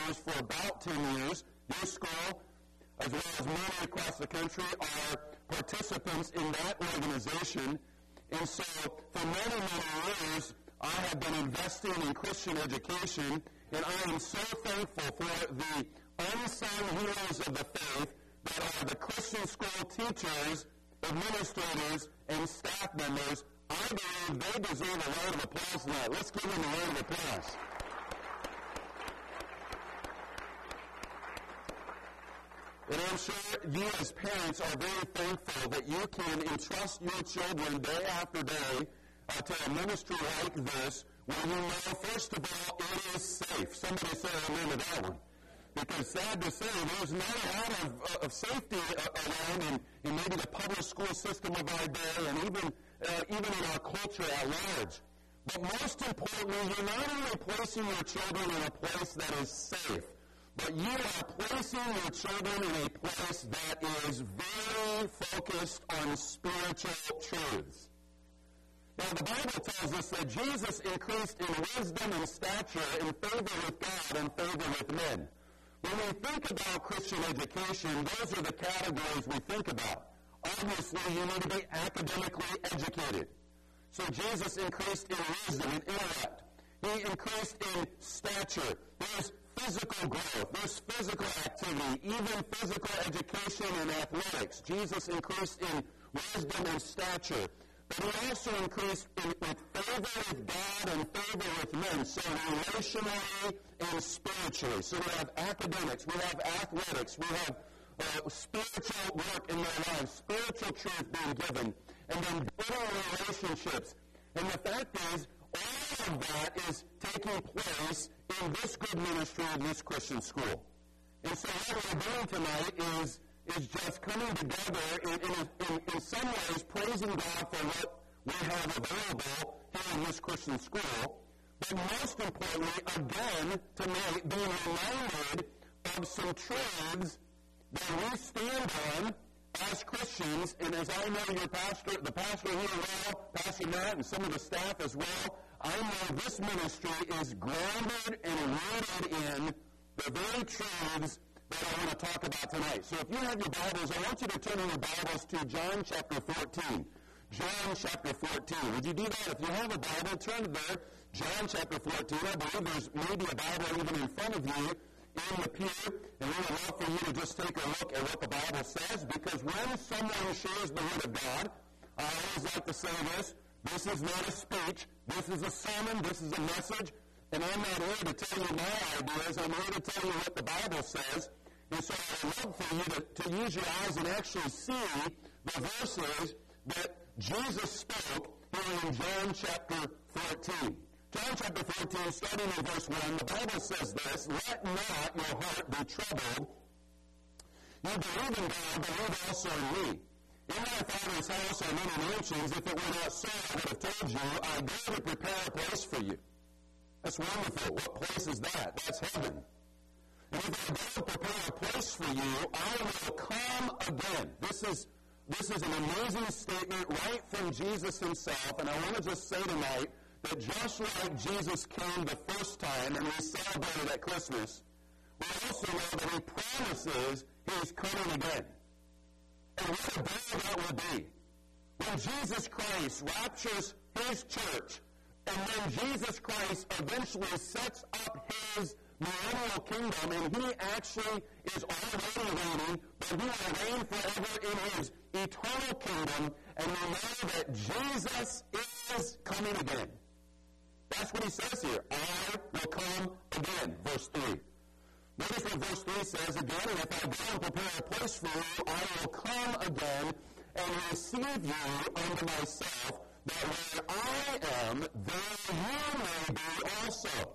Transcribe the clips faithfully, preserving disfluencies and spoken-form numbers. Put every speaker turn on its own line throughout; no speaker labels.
pastors for about ten years. Your school, as well as many across the country, are participants in that organization. And so for many, many years, I have been investing in Christian education, and I am so thankful for the unsung heroes of the faith that are the Christian school teachers, administrators, and staff members. I believe they deserve a round of applause tonight. Let's give them a round of applause. And I'm sure you as parents are very thankful that you can entrust your children day after day uh, to a ministry like this, where you know, first of all, it is safe. Somebody say amen to that one. Because sad to say, there's not a lot of, uh, of safety uh, around in, in maybe the public school system of our day, and even uh, even in our culture at large. But most importantly, you're not only placing your children in a place that is safe, but you are placing your children in a place that is very focused on spiritual truths. Now, the Bible tells us that Jesus increased in wisdom and stature, in favor with God and favor with men. When we think about Christian education, those are the categories we think about. Obviously, you need to be academically educated. So Jesus increased in wisdom and intellect. He increased in stature. There's physical growth. There's physical activity, even physical education and athletics. Jesus increased in wisdom and stature. But he also increased in, with favor with God and favor with men, so relationally and spiritually. So we have academics, we have athletics, we have uh, spiritual work in their lives, spiritual truth being given, and then building relationships. And the fact is, all of that is taking place in this good ministry in this Christian school. And so what we're doing tonight is is just coming together in, in, in, in some ways praising God for what we have available here in this Christian school, but most importantly, again, tonight, being reminded of some truths that we stand on as Christians, and as I know your pastor, the pastor here well, Pastor Matt, and some of the staff as well, I know this ministry is grounded and rooted in the very truths that I want to talk about tonight. So if you have your Bibles, I want you to turn in your Bibles to John chapter fourteen. John chapter fourteen. Would you do that? If you have a Bible, turn there. John chapter fourteen. I believe there's maybe a Bible even in front of you in the pew, and we would love for you to just take a look at what the Bible says, because when someone shares the Word of God, I always like to say this, this is not a speech, this is a sermon, this is a message, and I'm not here to tell you my ideas, I'm here to tell you what the Bible says. And so I'd love for you to, to use your eyes and actually see the verses that Jesus spoke here in John chapter fourteen. John chapter fourteen, starting in verse one, the Bible says this, "Let not your heart be troubled. You believe in God, believe also in me. In my Father's house are many mansions. If it were not so, I would have told you, I go to prepare a place for you." That's wonderful. What place is that? That's heaven. "And if I go to prepare a place for you, I will come again." This is this is an amazing statement right from Jesus himself, and I want to just say tonight that just like Jesus came the first time and we celebrated at Christmas, we also know that he promises he's coming again. And what a day that will be. When Jesus Christ raptures his church, and then Jesus Christ eventually sets up his millennial kingdom, and he actually is already reigning, but he will reign forever in his eternal kingdom, and we know that Jesus is coming again. That's what he says here. I will come again. Verse three. Notice what verse three says again, "And if I go and prepare a place for you, I will come again and receive you unto myself, that where I am, there you may be also."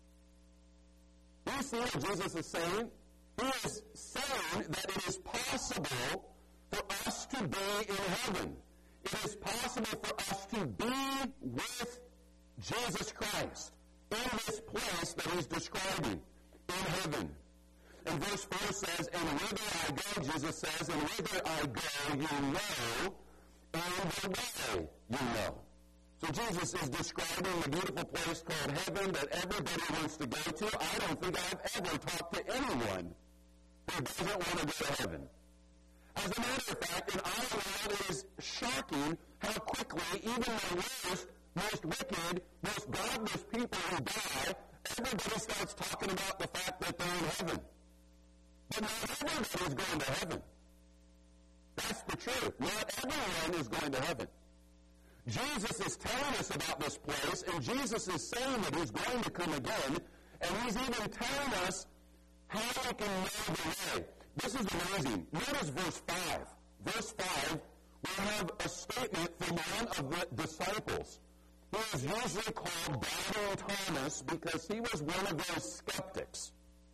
Do you see what Jesus is saying? He is saying that it is possible for us to be in heaven. It is possible for us to be with Jesus Christ in this place that he's describing, in heaven. And verse four says, "And whither I go," Jesus says, "and whither I go you know, and the way you know." So Jesus is describing the beautiful place called heaven that everybody wants to go to. I don't think I've ever talked to anyone who doesn't want to go to heaven. As a matter of fact, in our world, it is shocking how quickly even the worst, most wicked, most godless people who die, everybody starts talking about the fact that they're in heaven. But not everybody is going to heaven. That's the truth. Not everyone is going to heaven. Jesus is telling us about this place, and Jesus is saying that he's going to come again, and he's even telling us how we can know the way. This is amazing. Notice verse five. Verse five, we have a statement from one of the disciples. He is usually called Doubting Thomas because he was one of those skeptics.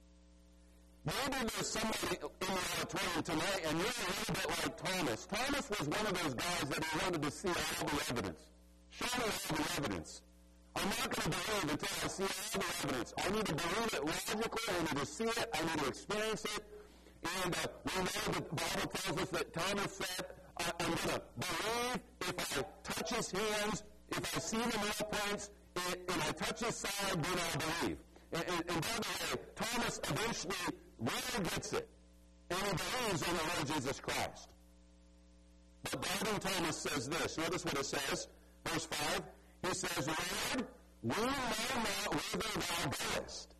Maybe there's somebody in the auditorium tonight, and you're a little bit like Thomas. Thomas was one of those guys that he wanted to see all the evidence. Show me all the evidence. I'm not going to believe until I see all the evidence. I need to believe it logically. I need to see it. I need to experience it. And uh, we know the Bible tells us that Thomas said, uh, I'm going to believe if I touch his hands, if I see the nail prints, and, and I touch his side, then I'll believe. And, and, and by the way, Thomas eventually really gets it. And he believes in the Lord Jesus Christ. But Doubting Thomas says this. Notice what it says. Verse five. He says, Lord, we know not whither thou goest.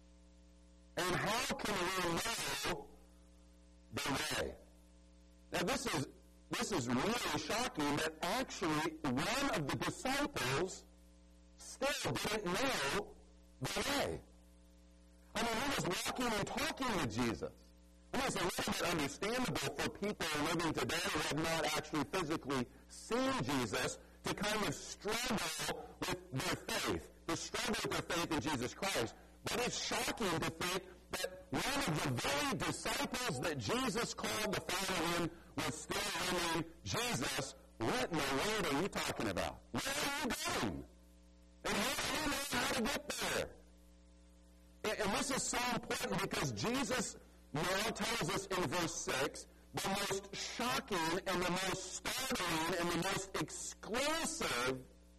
And how can we know the way? Now this is this is really shocking that actually one of the disciples still didn't know the way. I mean, he was walking and talking with Jesus. I mean, it's a little bit understandable for people living today who have not actually physically seen Jesus to kind of struggle with their faith, to struggle with their faith in Jesus Christ. But it's shocking to think that one of the very disciples that Jesus called to follow him was still wondering, Jesus, what in the world are you talking about? Where are you going? And how do you know how to get there? And, and this is so important because Jesus now tells us in verse six the most shocking and the most startling and the most exclusive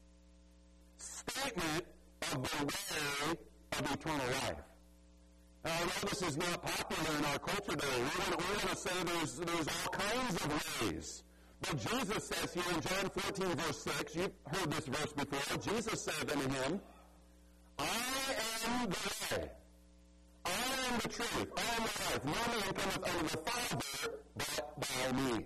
statement of the way of eternal life. Now, I know this is not popular in our culture today. We want, we want to say there's, there's all kinds of ways. But Jesus says here in John fourteen, verse six, you've heard this verse before, Jesus said unto him, I am the way. I am the truth. I am the life. No man cometh unto the Father but by me.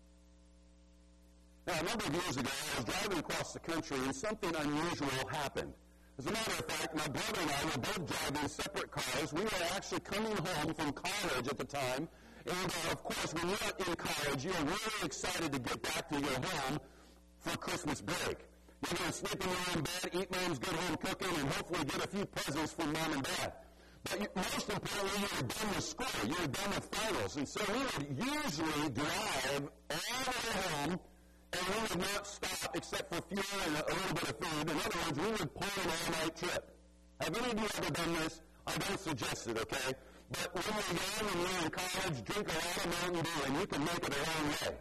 Now, a number of years ago, I was driving across the country, and something unusual happened. As a matter of fact, my brother and I were both driving separate cars. We were actually coming home from college at the time. And, uh, of course, when you're in college, you're really excited to get back to your home for Christmas break. You're going to sleep in your own bed, eat mom's good home cooking, and hopefully get a few presents from mom and dad. But you, most importantly, you were done with school. You were done with finals. And so we would usually drive all the way home, and we would not stop except for fuel and a, a little bit of food. In other words, we would plan an all-night trip. Have any of you ever done this? I don't suggest it, okay? But when you're young and you're in college, drink a lot of Mountain Dew, and you can make it a long way.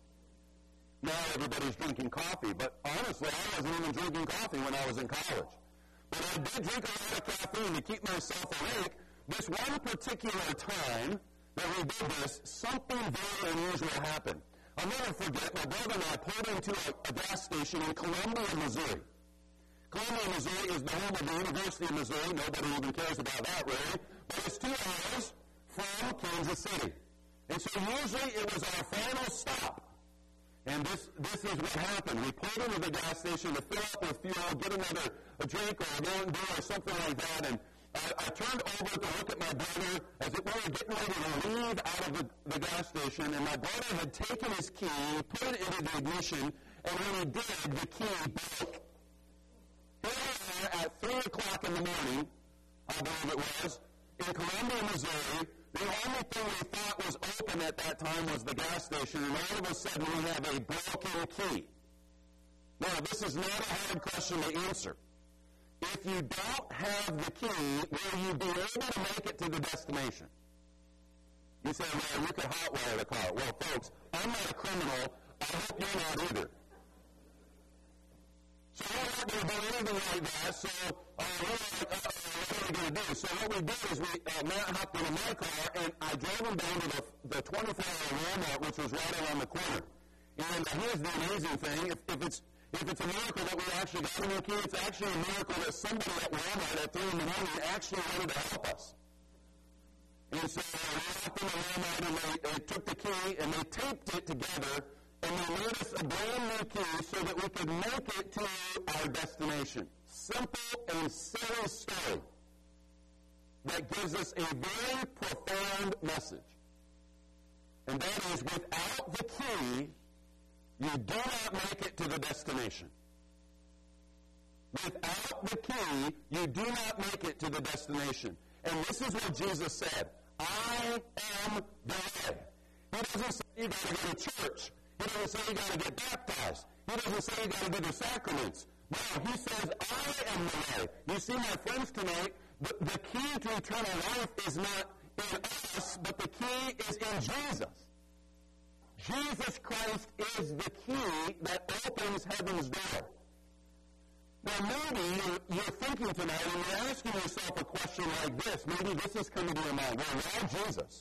Now everybody's drinking coffee, but honestly, I wasn't even drinking coffee when I was in college. But I did drink a lot of caffeine to keep myself awake. This one particular time that we did this, something very unusual happened. I'll never forget, my brother and I pulled into a, a gas station in Columbia, Missouri. Columbia, Missouri is the home of the University of Missouri. Nobody even cares about that, really. But it's two hours from Kansas City. And so usually it was our final stop. And this this is what happened. We pulled into the gas station to fill up with fuel, get another a drink or a Mountain Dew or something like that. And I, I turned over to look at my brother as if we were getting ready to leave out of the, the gas station. And my brother had taken his key, put it into the ignition, and when he did, the key broke. Here we are at three o'clock in the morning, I believe it was, in Columbia, Missouri. The only thing we thought was open at that time was the gas station, and all of a sudden we have a broken key. Now, this is not a hard question to answer. If you don't have the key, will you be able to make it to the destination? You say, well, you could hotwire the car. Well, folks, I'm not a criminal. I hope you're not either. So we're not going to do anything like that. So uh, we're like, uh, what are we going to do? So what we did is we, uh, Matt hopped into my car, and I drove him down to the, the twenty-four hour Walmart, which was right around the corner. And uh, here's the amazing thing. If, if it's if it's a miracle that we actually got a new key, it's actually a miracle that somebody at Walmart at three in the morning actually wanted to help us. And so uh, we hopped into Walmart, and they, they took the key, and they taped it together, and they made us a brand new key so that we could make it to our destination. Simple and silly story that gives us a very profound message. And that is, without the key, you do not make it to the destination. Without the key, you do not make it to the destination. And this is what Jesus said. I am the way. He doesn't say you got to go to church. He doesn't say you got to get baptized. He doesn't say you got to do the sacraments. No, he says, I am the way. You see, my friends, tonight, the, the key to eternal life is not in us, but the key is in Jesus. Jesus Christ is the key that opens heaven's door. Now, maybe you're, you're thinking tonight, and you're asking yourself a question like this. Maybe this is coming to your mind. Well, why Jesus?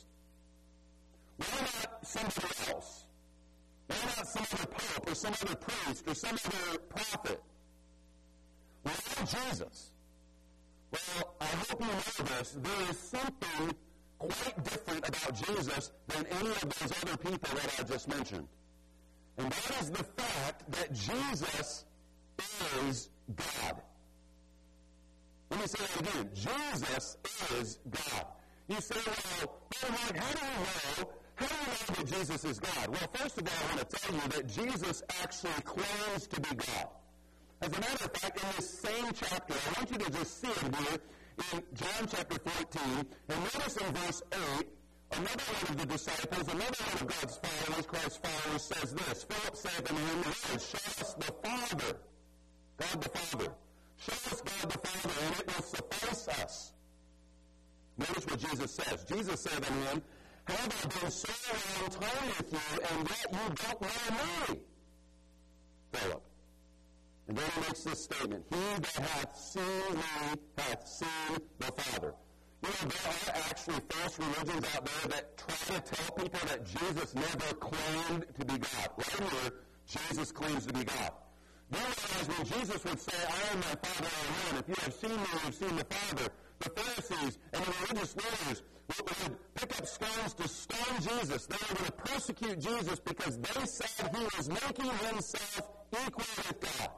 Why not somebody else? Why not some other pope or some other priest or some other prophet? Why Jesus? Well, I hope you know this. There is something quite different about Jesus than any of those other people that I just mentioned. And that is the fact that Jesus is God. Let me say that again. Jesus is God. You say, well, well Mark, how do you know? How do you know that Jesus is God? Well, first of all, I want to tell you that Jesus actually claims to be God. As a matter of fact, in this same chapter, I want you to just see it here in John chapter fourteen, and notice in verse eight, another one of the disciples, another one of God's followers, Christ's followers, says this. Philip said to him, Lord, show us the Father, God the Father. Show us God the Father, and it will suffice us. Notice what Jesus says. Jesus said to him, have I been so long time with you, and yet you don't know me? Philip. And then he makes this statement, he that hath seen me hath seen the Father. You know, there are actually false religions out there that try to tell people that Jesus never claimed to be God. Right here, Jesus claims to be God. You realize when Jesus would say, I and my Father are one, if you have seen me, you have seen the Father, the Pharisees and the religious leaders would pick up stones to stone Jesus. They were going to persecute Jesus because they said he was making himself equal with God.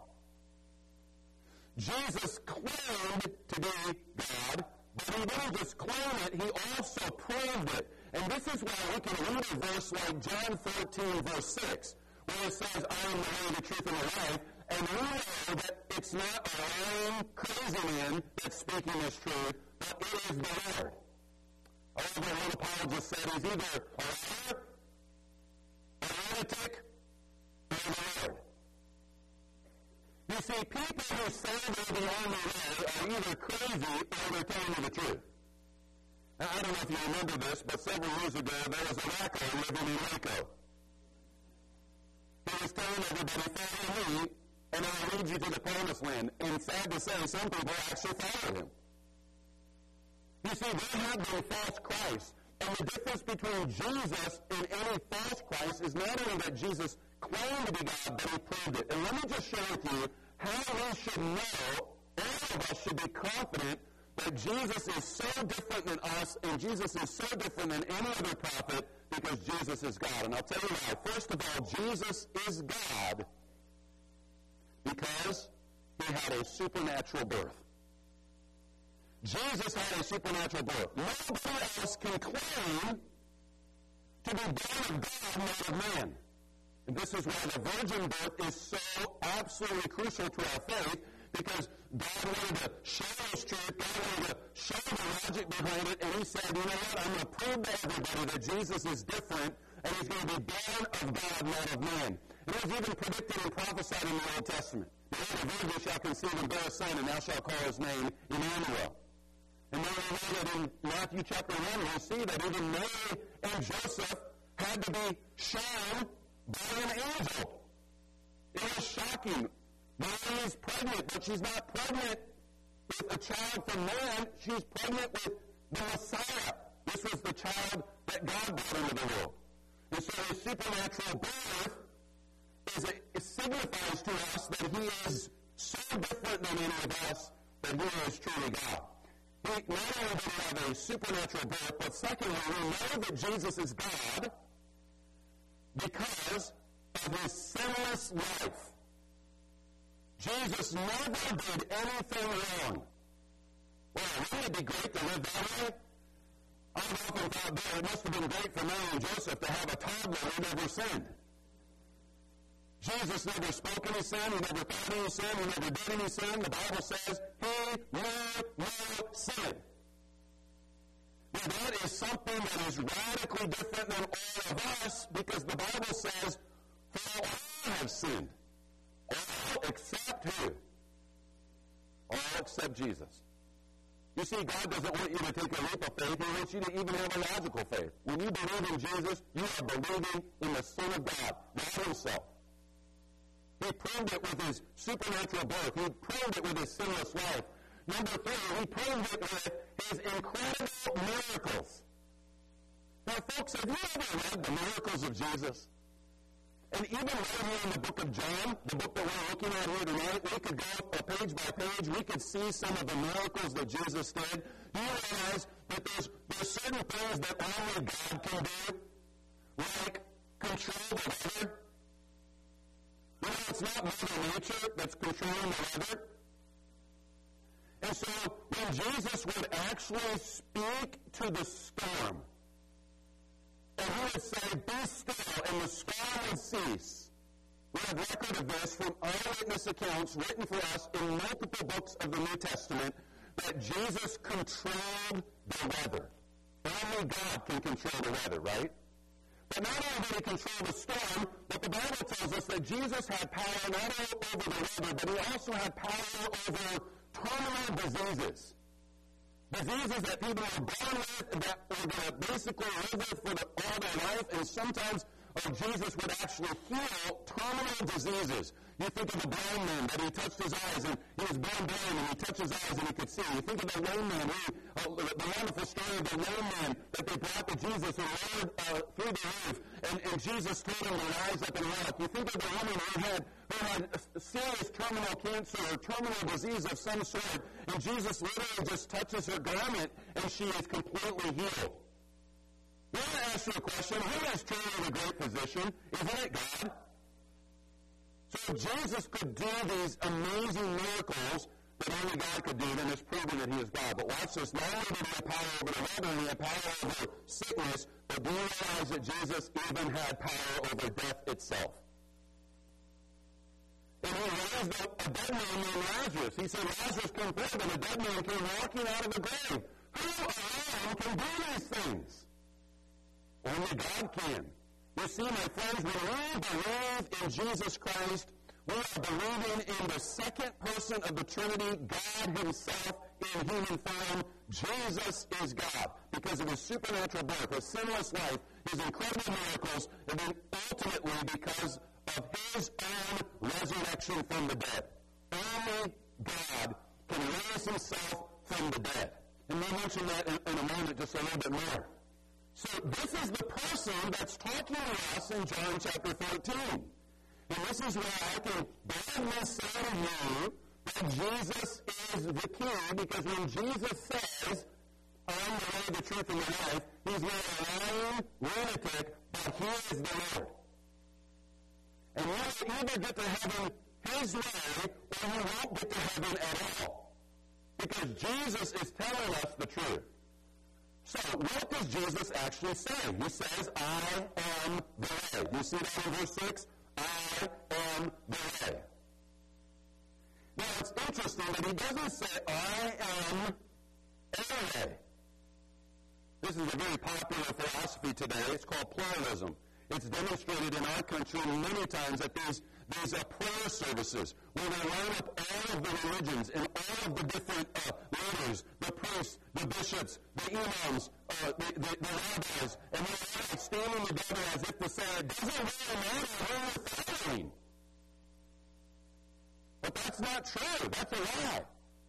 Jesus claimed to be God, but he didn't just claim it, he also proved it. And this is why we can read a verse like John fourteen, verse six, where it says, I am the way, the truth, and the life. And we know that it's not a lame, crazy man that's speaking this truth, but it is the Lord. However, one apologist said he's either a liar, a lunatic, or the Lord. You see, people who say they're the only way are either crazy or they're telling you the truth. Now, I don't know if you remember this, but several years ago, there was a wacko living in Waco. He was telling everybody, follow me, and I'll lead you to the promised land. And sad to say, some people actually follow him. You see, there have been false Christs. And the difference between Jesus and any false Christ is not only that Jesus claimed to be God, but he proved it. And let me just share with you how we should know, all of us should be confident that Jesus is so different than us, and Jesus is so different than any other prophet, because Jesus is God. And I'll tell you why. First of all, Jesus is God because he had a supernatural birth. Jesus had a supernatural birth. Nobody else can claim to be born of God, not of man. And this is why the virgin birth is so absolutely crucial to our faith, because God wanted to show us truth, God wanted to show the logic behind it, and he said, you know what, I'm going to prove to everybody that Jesus is different, and he's going to be born of God, not of man. And it was even predicted and prophesied in the Old Testament. The virgin shall conceive and bear a son, and thou shalt call his name Emmanuel. And then we know that in Matthew chapter one, we see that even Mary and Joseph had to be shown by an angel. It was shocking. Mary's pregnant, but she's not pregnant with a child from man. She's pregnant with the Messiah. This was the child that God brought into the world. And so his supernatural birth is a, it signifies to us that he is so different than any of us that he is truly God. He not only did he have a supernatural birth, but secondly, we know that Jesus is God because of his sinless life. Jesus never did anything wrong. Well, wouldn't it be great to live that way? I've often thought that it must have been great for Mary and Joseph to have a toddler who never sinned. Jesus never spoke any sin, he never thought any sin, he never did any sin. The Bible says he knew no sin. Now that is something that is radically different than all of us, because the Bible says, for all have sinned. All except who? All except Jesus. You see, God doesn't want you to take a leap of faith. He wants you to even have a logical faith. When you believe in Jesus, you are believing in the Son of God, God himself. He proved it with his supernatural birth. He proved it with his sinless life. Number three, he proved it with his incredible miracles. Now, folks, have you ever read the miracles of Jesus? And even right here in the book of John, the book that we're looking at here tonight, we could go page by page, we could see some of the miracles that Jesus did. You realize that there's, there's certain things that only God can do, like control the weather. You know, it's not Mother Nature that's controlling the weather. And so when Jesus would actually speak to the storm, and he would say, be still, and the storm would cease. We have record of this from eyewitness accounts written for us in multiple books of the New Testament that Jesus controlled the weather. Only God can control the weather, right? But not only did he control the storm, but the Bible tells us that Jesus had power not only over the weather, but he also had power over terminal diseases. Diseases that people are born with, that are going to basically live with for the, all their life, and sometimes uh, Jesus would actually heal terminal diseases. You think of the blind man that he touched his eyes, and he was born blind, and he touched his eyes, and he could see. You think of the lame man, who, uh, the, the wonderful story of the lame man that they brought to Jesus and lowered uh, through the roof, and, and Jesus told him to rise up and walk. You think of the woman who had who had a serious terminal cancer or terminal disease of some sort, and Jesus literally just touches her garment, and she is completely healed. I want to ask you a question. Who is truly the great physician? Isn't it God? So if Jesus could do these amazing miracles that only God could do, then it's proven that he is God. But watch this. Not only did he have power over the weather, he had power over sickness, but do you realize that Jesus even had power over death itself? And he raised a, a dead man named Lazarus. He said, Lazarus, come forth, and a dead man came walking out of the grave. Who alone can do these things? Only God can. You see, my friends, when we believe in Jesus Christ, we are believing in the second person of the Trinity, God himself in human form. Jesus is God because of his supernatural birth, his sinless life, his incredible miracles, and then ultimately because of his own resurrection from the dead. Only God can raise himself from the dead. And we'll mention that in, in a moment, just a little bit more. So this is the person that's talking to us in John chapter thirteen. And this is where I can boldly say to you that Jesus is the key, because when Jesus says, I am the way, the truth, and the life, he's not a lying lunatic, but he is the Lord. And you will either get to heaven his way, or you won't get to heaven at all. Because Jesus is telling us the truth. So, what does Jesus actually say? He says, I am the way. You see that in verse six? I am the way. Now, it's interesting that he doesn't say, I am a way. This is a very popular philosophy today. It's called pluralism. It's demonstrated in our country many times at these, these uh, prayer services where they line up all of the religions and all of the different uh, leaders, the priests, the bishops, the imams, uh, the, the, the rabbis, and they're all standing together as if to say, it doesn't really matter who you're following. But that's not true. That's a lie.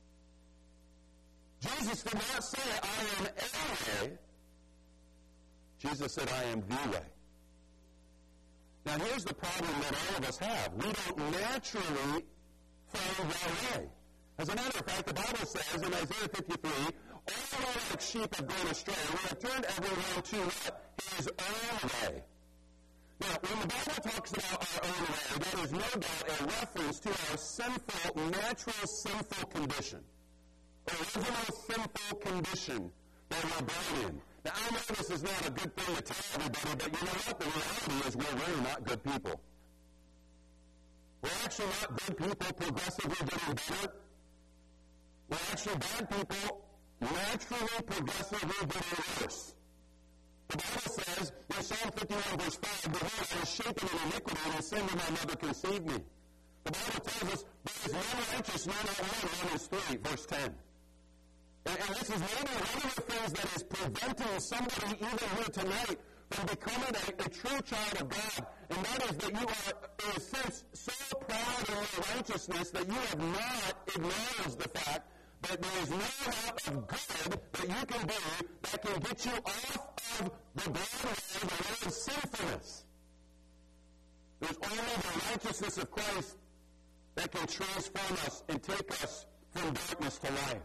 Jesus did not say, I am a way. Jesus said, I am the way. Now, here's the problem that all of us have. We don't naturally find our way. As a matter of fact, the Bible says in Isaiah fifty-three, all like sheep have gone astray. We have turned everyone to what? His own way. Now, when the Bible talks about our own way, that is no doubt a reference to our sinful, natural sinful condition. Original sinful condition that we're born in. Now, I know this is not a good thing to tell everybody, but you know what? The reality is we're really not good people. We're actually not good people progressively getting better. We're actually bad people naturally progressively getting worse. The Bible says in Psalm fifty-one verse five, behold, I was shapen in iniquity, and in sin did my mother conceive me. The Bible tells us there is none righteous, no, not one, Romans three, verse ten. And, and this is maybe one of the things that is preventing somebody even here tonight from becoming a, a true child of God, and that is that you are, in a sense, so proud of your righteousness that you have not acknowledged the fact that there is no amount of good that you can do that can get you off of the bad way, the way of sinfulness. There's only the righteousness of Christ that can transform us and take us from darkness to life.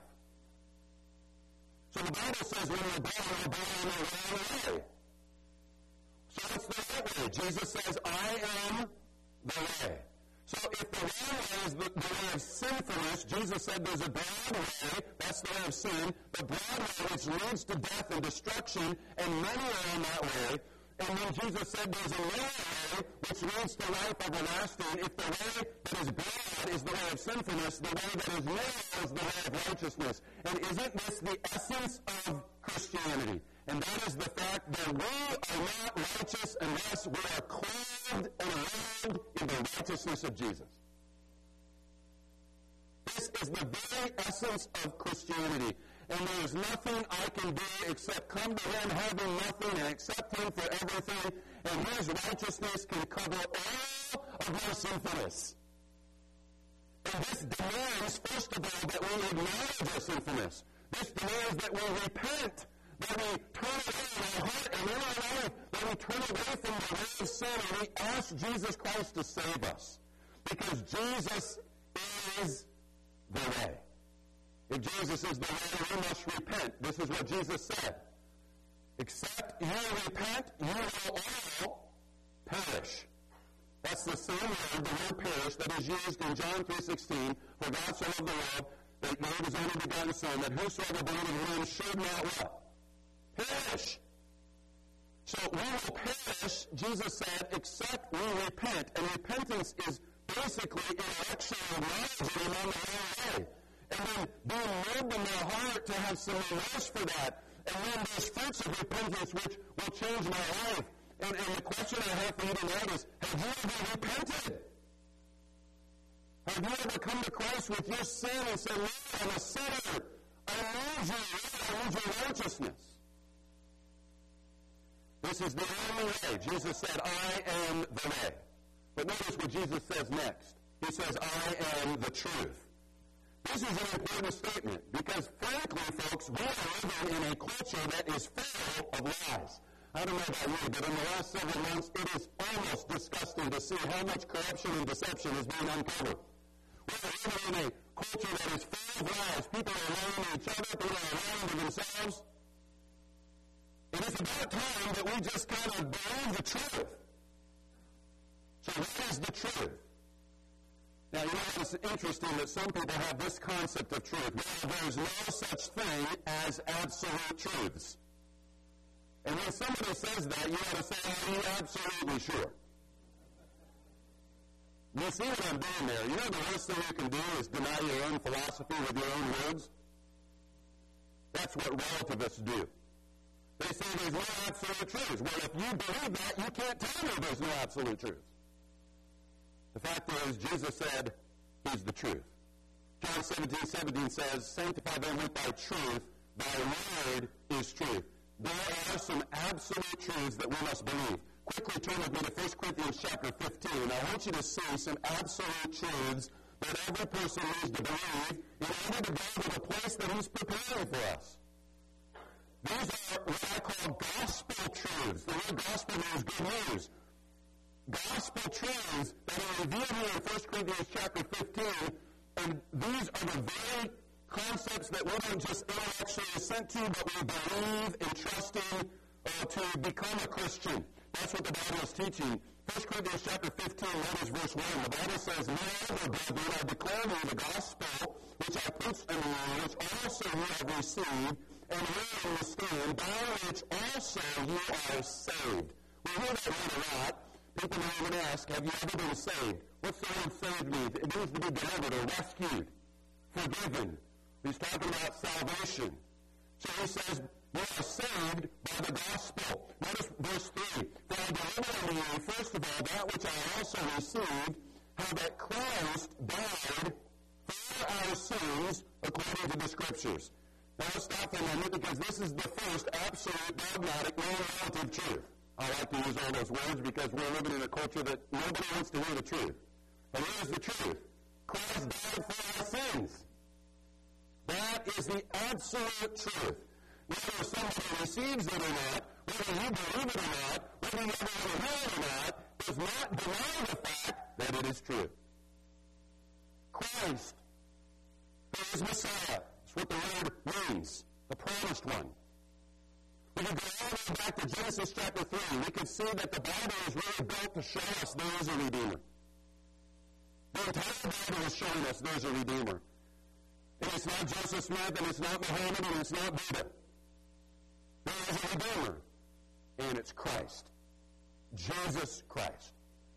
So the Bible says when we're born, we're born in the wrong way. So what's the right way? Jesus says, I am the way. So if the wrong way is the, the way of sinfulness, Jesus said there's a broad way, that's the way of sin, the broad way which leads to death and destruction, and many are on that way. And then Jesus said there's a narrow way which leads to life everlasting. If the way that is broad is the way of sinfulness, the way that is narrow is the way of righteousness. And isn't this the essence of Christianity? And that is the fact that we are not righteous unless we are clothed and robed in the righteousness of Jesus. This is the very essence of Christianity. And there is nothing I can do except come to Him having nothing and accept Him for everything. And His righteousness can cover all of my sinfulness. And this demands, first of all, that we acknowledge our sinfulness. This demands that we repent, that we turn away in our heart and in our life, that we turn away from the way of sin and we ask Jesus Christ to save us. Because Jesus is the way. If Jesus is the way, we must repent. This is what Jesus said. Except you repent, you will all perish. That's the same word, the word perish, that is used in John three sixteen. For God so loved the world that He gave His only begotten Son, that whosoever believes in Him should not what? Perish. So we will perish, Jesus said, except we repent. And repentance is basically intellectually acknowledging Him on the wrong way. And then being moved in their heart to have some remorse for that. And then those fruits of repentance which will change my life. And, and the question I have for you tonight is, have you ever repented? Have you ever come to Christ with your sin and said, Lord, I'm a sinner. I need you. I need your righteousness. This is the only way. Jesus said, I am the way. But notice what Jesus says next. He says, I am the truth. This is an important statement because, frankly, folks, we are living in a culture that is full of lies. I don't know about you, but in the last several months, it is almost disgusting to see how much corruption and deception is being uncovered. We are living in a culture that is full of lies. People are lying to each other. People are lying to themselves. And it's about time that we just kind of believe the truth. So what is the truth? Now, you know, it's interesting that some people have this concept of truth. Well, there's no such thing as absolute truths. And when somebody says that, you ought to say, are you absolutely sure? You see what I'm doing there? You know the worst thing you can do is deny your own philosophy with your own words? That's what relativists do. They say there's no absolute truths. Well, if you believe that, you can't tell me there's no absolute truths. The fact is, Jesus said, He's the truth. John seventeen seventeen says, sanctify them with thy truth, thy word is truth. There are some absolute truths that we must believe. Quickly turn with me to First Corinthians chapter fifteen. I want you to see some absolute truths that every person needs to believe in order to go to the place that he's preparing for us. These are what I call gospel truths. The word gospel means good news. Gospel truths that are revealed here in First Corinthians chapter fifteen, and these are the very concepts that we don't just intellectually assent to, but we believe and trust in uh, to become a Christian. That's what the Bible is teaching. First Corinthians chapter fifteen, notice verse one. The Bible says, "Moreover, brethren, I declare to you the gospel which I preached unto you, which also you have received, and wherein you stand, by which also you are saved." We hear that word a lot. People may even ask, have you ever been saved? What's the word saved mean? It means to be delivered or rescued, forgiven. He's talking about salvation. So he says, we are saved by the gospel. Notice verse three. "For I delivered unto you, first of all, that which I also received, how that Christ died for our sins according to the Scriptures." Now let's stop for a moment, because this is the first absolute dogmatic non-relative truth. I like to use all those words because we're living in a culture that nobody wants to hear the truth. But here's the truth. Christ died for our sins. That is the absolute truth. Whether somebody receives it or not, whether you believe it or not, whether you ever want to hear it or not, does not deny the fact that it is true. Christ, who is Messiah, that's what the word means, the promised one. We can go all the way back to Genesis chapter three. We can see that the Bible is really built to show us there is a Redeemer. The entire Bible is showing us there's a Redeemer. And it's not Joseph Smith, and it's not Muhammad, and it's not Buddha. There is a Redeemer, and it's Christ. Jesus Christ.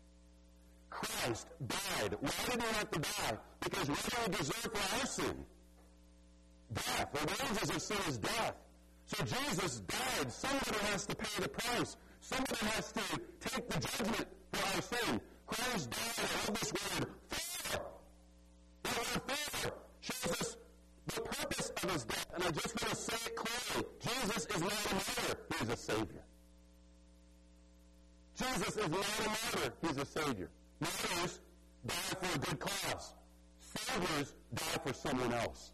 Christ died. Why did he have to die? Because what do we deserve for our sin? Death. The wages of sin is death. So Jesus died. Somebody has to pay the price. Somebody has to take the judgment for our sin. Christ died. I love this word, for. The word for shows us the purpose of his death. And I just want to say it clearly. Jesus is not a martyr. He's a Savior. Jesus is not a martyr. He's a Savior. Martyrs die for a good cause. Saviors die for someone else.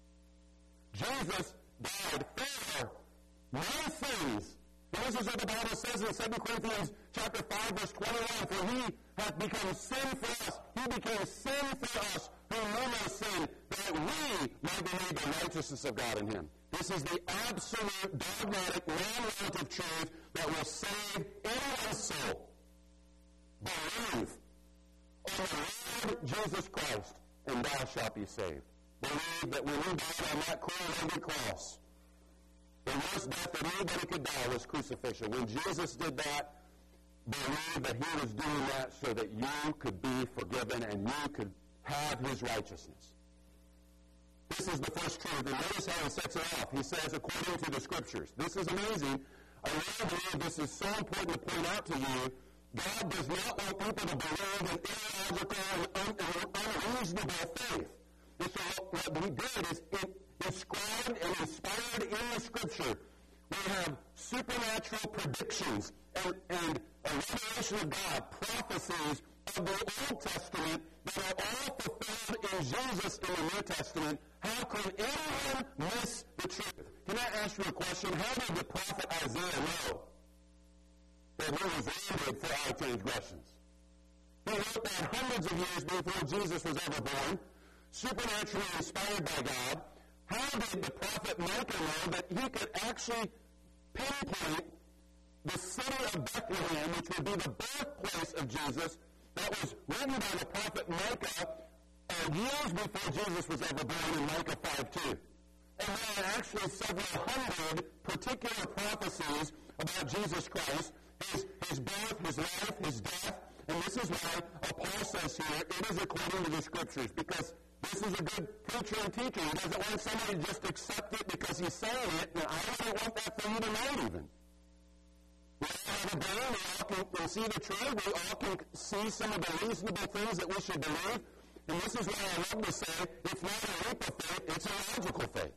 Jesus died for my sins. And this is what the Bible says in Second Corinthians chapter five, verse twenty-one. "For he hath become sin for us. He became sin for us who knew no sin, that we might be made the righteousness of God in him." This is the absolute, dogmatic, non-relative truth that will save anyone's soul. Believe on the Lord Jesus Christ, and thou shalt be saved. Believe that when he died on that cruel rugged cross, the worst death that anybody could die was crucifixion. When Jesus did that, believe that he was doing that so that you could be forgiven and you could have his righteousness. This is the first truth, and notice how he sets it off. He says, according to the Scriptures. This is amazing. I really believe this is so important to point out to you. God does not want people to believe in illogical and, un- and unreasonable faith. And so what he did is in, inscribed and inspired in the Scripture. We have supernatural predictions and, and a revelation of God, prophecies of the Old Testament that are all fulfilled in Jesus in the New Testament. How can anyone miss the truth? Can I ask you a question? How did the prophet Isaiah know that he was wounded for our transgressions? He wrote that hundreds of years before Jesus was ever born, supernaturally inspired by God. How did the prophet Micah know that he could actually pinpoint the city of Bethlehem, which would be the birthplace of Jesus, that was written by the prophet Micah uh, years before Jesus was ever born in Micah five two? And there are actually several hundred particular prophecies about Jesus Christ, his, his birth, his life, his death. And this is why uh, Paul says here, it is according to the Scriptures, because this is a good preacher and teacher. He doesn't want somebody to just accept it because he's saying it. And I don't want that for you to know even. We all have a brain. We all can, can see the truth. We all can see some of the reasonable things that we should believe. And this is why I love to say it's not a leap of faith, it's a logical faith.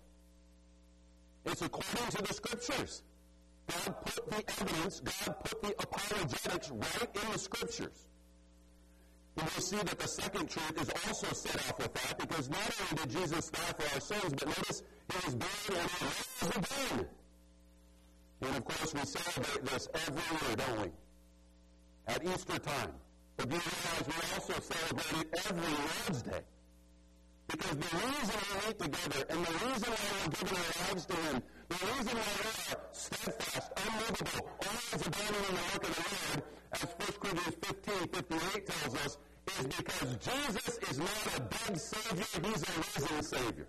It's according to the Scriptures. God put the evidence, God put the apologetics right in the Scriptures. And we'll see that the second truth is also set off with that, because not only did Jesus die for our sins, but notice he was buried and he rose again. And of course, we celebrate this every year, don't we? At Easter time. But do you realize we also celebrate it every Lord's Day? Because the reason we meet together, and the reason why we're giving our lives to him, the reason why we are steadfast, unmovable, always abounding in the work of the Lord, as First Corinthians fifteen fifty-eight tells us, is because Jesus is not a dead Savior, he's a risen Savior.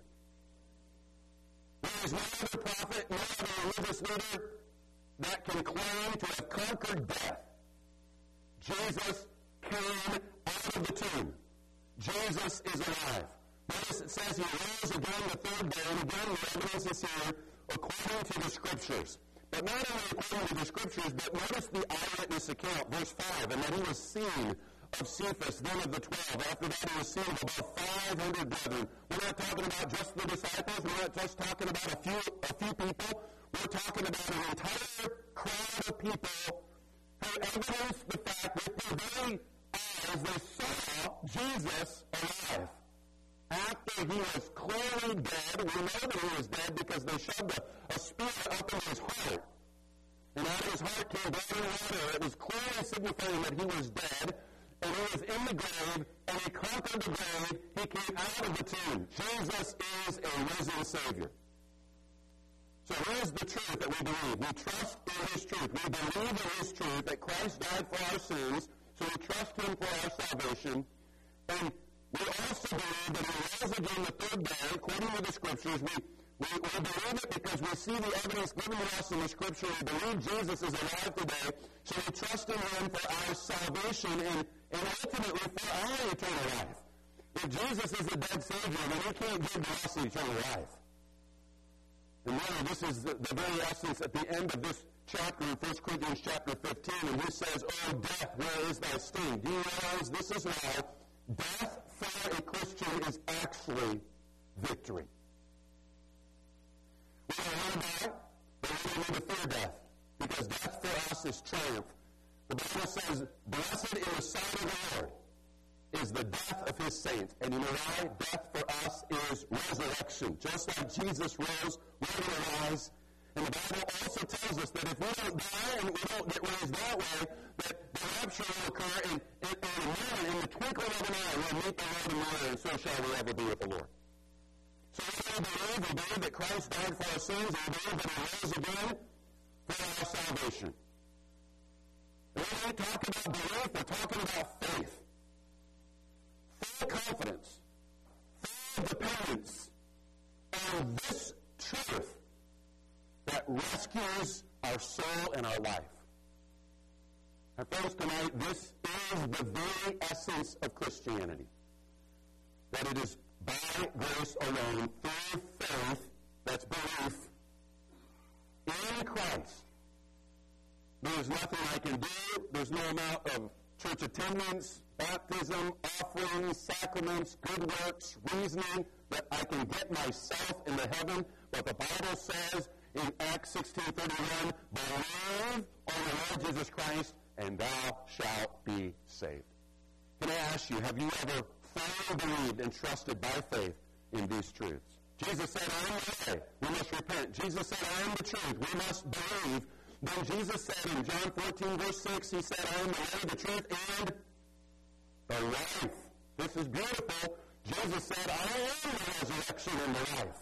There is no other prophet, no other religious leader that can claim to have conquered death. Jesus came out of the tomb. Jesus is alive. Notice it says he rose again the third day, and again the evidence is here according to the Scriptures. But not only according to the Scriptures, but notice the eyewitness account, verse five, and that he was seen of Cephas, then of the twelve. After that he was seen of about five hundred brethren. We're not talking about just the disciples. We're not just talking about a few, a few people. We're talking about an entire crowd of people who evidenced the fact with their very eyes they saw Jesus alive. After he was clearly dead, we know that he was dead because they shoved a, a spear up in his heart. And out of his heart came blood and water. It was clearly signifying that he was dead, and he was in the grave, and he conquered the grave. He came out of the tomb. Jesus is a risen Savior. So here's the truth that we believe. We trust in his truth. We believe in his truth that Christ died for our sins, so we trust him for our salvation. And we also believe that he rose again the third day, according to the Scriptures. We, we, we believe it because we see the evidence given to us in the Scripture. We believe Jesus is alive today, so we trust in him for our salvation and, and ultimately for our eternal life. If Jesus is a dead Savior, then he can't give to us eternal life. And really, this is the, the very essence at the end of this chapter in First Corinthians chapter fifteen, and he says, "O death, where is thy sting?" Do you realize this is why death for a Christian is actually victory? We don't want to die, but we don't need to fear death, because death for us is triumph. The Bible says, "Blessed in the sight of the Lord is the death of his saints." And you know why? Death for us is resurrection. Just like Jesus rose, we're going to rise. And the Bible also tells us that if we don't die and we don't get raised that way, that the rapture will occur, and in, in a moment, in the twinkling of an eye, we'll meet the Lord in the air, and so shall we ever be with the Lord. So we believe, we believe that Christ died for our sins, and we believe that he rose again for our salvation. And when we talk about belief, we're talking about faith. Full confidence, full dependence on this truth that rescues our soul and our life. And friends, tonight, this is the very essence of Christianity. That it is by grace alone, through faith, that's belief, in Christ. There is nothing I can do. There's no amount of church attendance, baptism, offerings, sacraments, good works, reasoning that I can get myself into heaven. But the Bible says in Acts sixteen thirty-one, "Believe on the Lord Jesus Christ, and thou shalt be saved." Can I ask you, have you ever fully believed and trusted by faith in these truths? Jesus said, "I am the way. We must repent." Jesus said, "I am the truth. We must believe." Then Jesus said in John fourteen, verse six, he said, "I am the way, the truth, and the life." This is beautiful. Jesus said, "I am the resurrection and the life.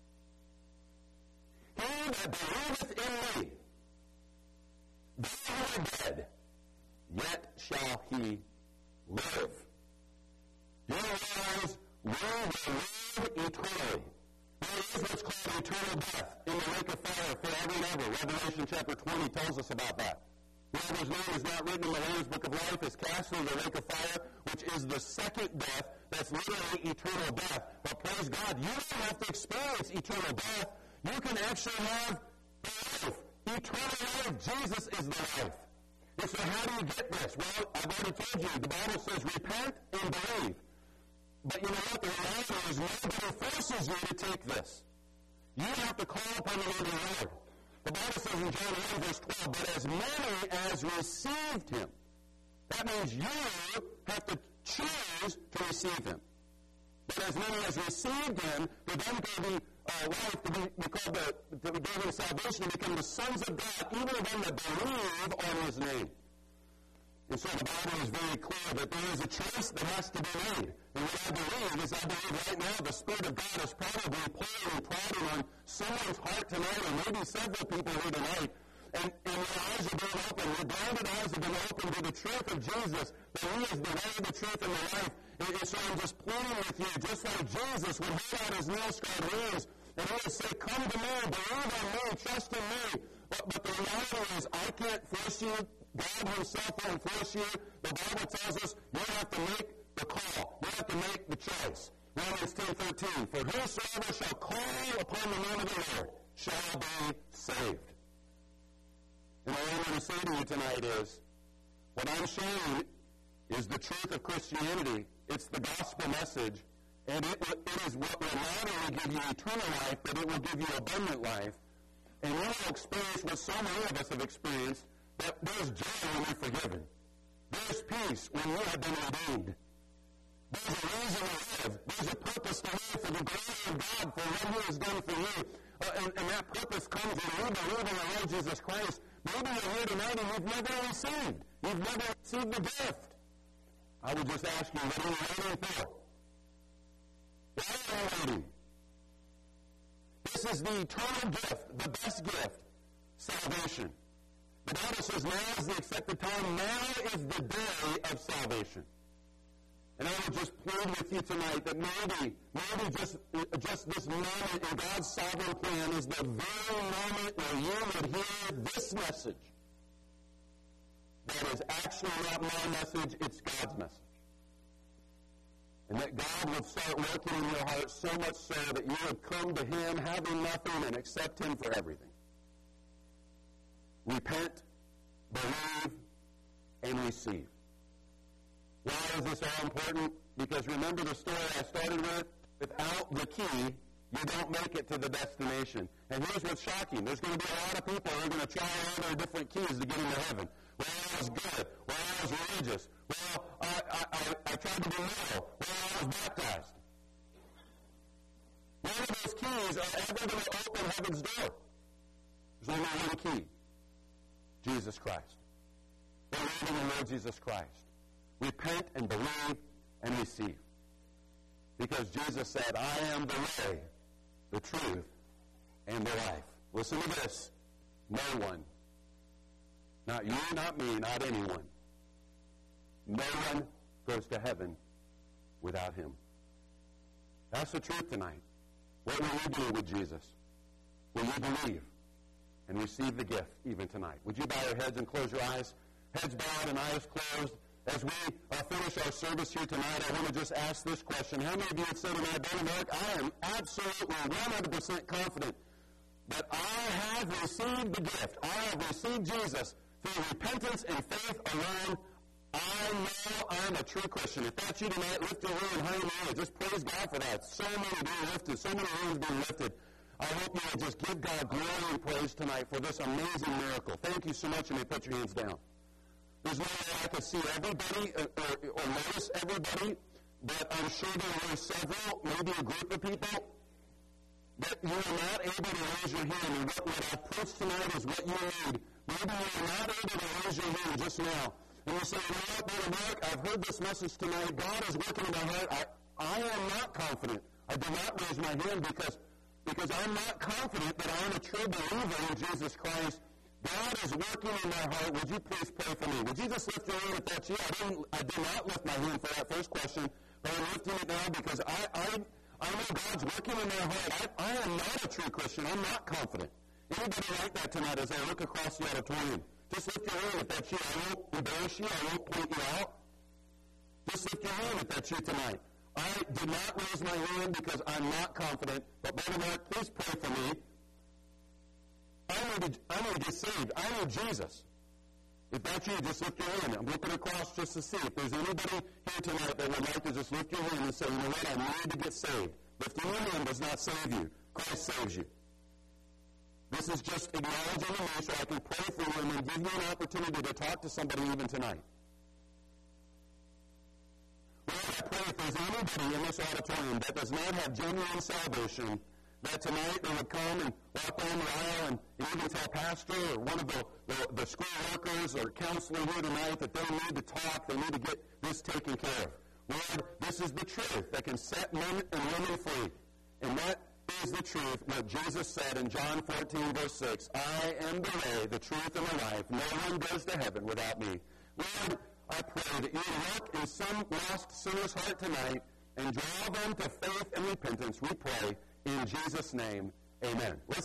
He that believeth in me, though he were dead, yet shall he live." Do you realize we will live eternally? There is what's called eternal death in the lake of fire forever and ever. Revelation chapter twenty tells us about that. Whoever's name is not written in the Lamb's book of life is cast into the lake of fire, which is the second death. That's literally eternal death. But praise God, you don't have to experience eternal death. You can actually have life. Eternal life. Jesus is the life. And so how do you get this? Well, I've already told you. The Bible says repent and believe. But you know what? The reality is nobody forces you to take this. You have to call upon the name of the Lord. The Bible says in John one, verse twelve, "But as many as received him," that means you have to choose to receive him. But as many as received him, for them gave he uh, life to be, be called the, to be given salvation, to become the sons of God, even them that believe on his name. And so the Bible is very clear that there is a choice that has to be made. And what I believe is I believe right now the Spirit of God is probably pulling and prodding on someone's heart tonight, or maybe several people here tonight, and, and your eyes are being opened, your blinded eyes have been opened to the truth of Jesus, that he is the way, the truth, and the life. And, and so I'm just pleading with you, just like Jesus would hold out his nail-scarred hands, and he would say, come to me, believe on me, trust in me. But, but the reality is, I can't force you. God himself won't force you. The Bible tells us you have to make the call. You have to make the choice. Romans ten thirteen, for whosoever shall call upon the name of the Lord shall be saved. And all I'm going to say to you tonight is, what I'm sharing is the truth of Christianity. It's the gospel message. And it, it is what will not only give you eternal life, but it will give you abundant life. And you will experience what so many of us have experienced, that there's joy when you're forgiven. There's peace when you have been redeemed. There's a reason to live. There's a purpose to live for the glory of God, for what he has done for you. Uh, and, and that purpose comes when you believe in the Lord Jesus Christ. Maybe you're here tonight and you've never received. You've never received the gift. I would just ask you, what are you waiting for? What are you waiting? This is the eternal gift, the best gift, salvation. The Bible says now is the accepted time. Now is the day of salvation. And I would just plead with you tonight that maybe, maybe just, just this moment in God's sovereign plan is the very moment where you would hear this message. That is actually not my message, it's God's message. And that God would start working in your heart so much so that you would come to him having nothing and accept him for everything. Repent, believe, and receive. Why is this all important? Because remember the story I started with? Without the key, you don't make it to the destination. And here's what's shocking. There's going to be a lot of people who are going to try all their different keys to get into heaven. Well, I was good. Well, I was religious. Well, I, I, I, I tried to be moral. Well, I was baptized. None of those keys are ever going to open heaven's door. There's only one key. Jesus Christ. Believe in the Lord Jesus Christ. Repent and believe and receive. Because Jesus said, I am the way, the truth, and the life. Listen to this. No one, not you, not me, not anyone, no one goes to heaven without him. That's the truth tonight. What will you do with Jesus? Will you believe and receive the gift even tonight? Would you bow your heads and close your eyes? Heads bowed and eyes closed. As we uh, finish our service here tonight, I want to just ask this question. How many of you would say tonight, Brother Mark, I am absolutely one hundred percent confident that I have received the gift. I have received Jesus through repentance and faith alone. I know I'm a true Christian. If that's you tonight, lift your hand, hallelujah. Just praise God for that. So many being lifted, so many hands being lifted. I hope you will just give God glory and praise tonight for this amazing miracle. Thank you so much, and you put your hands down. There's no way I could see everybody or, or, or notice everybody, but I'm sure there were several, maybe a group of people, that you are not able to raise your hand. And what, what I've preached tonight is what you need. Maybe you are not able to raise your hand just now. And you say, you know what, Brother Mark, I've heard this message tonight. God is working in my heart. I, I am not confident. I do not raise my hand because, because I'm not confident that I'm a true believer in Jesus Christ. God is working in my heart. Would you please pray for me? Would you just lift your hand if that's you? I didn't. I did not lift my hand for that first question, but I'm lifting it now because I, I, I know God's working in my heart. I, I am not a true Christian. I'm not confident. Anybody like that tonight as I look across the auditorium? Just lift your hand if that's you. I won't embarrass you. I won't point you out. Just lift your hand if that's you tonight. I did not raise my hand because I'm not confident, but Brother Mark, please pray for me. I need, to, I need to get saved. I need Jesus. If that's you, just lift your hand. I'm looking across just to see if there's anybody here tonight that would like to just lift your hand and say, you know what, I need to get saved. Lifting your hand does not save you. Christ saves you. This is just acknowledging me so I can pray for you and then give you an opportunity to talk to somebody even tonight. there's anybody in this auditorium that does not have genuine salvation, that tonight they would come and walk down the aisle and, and even tell pastor or one of the, the, the school workers or counselor here tonight that they need to talk, they need to get this taken care of. Lord, this is the truth that can set men and women free. And that is the truth, what Jesus said in John fourteen, verse six. I am the way, the truth, and the life. No one goes to heaven without me. Lord, I pray that you work in some lost sinner's heart tonight and draw them to faith and repentance. We pray in Jesus' name. Amen. Let's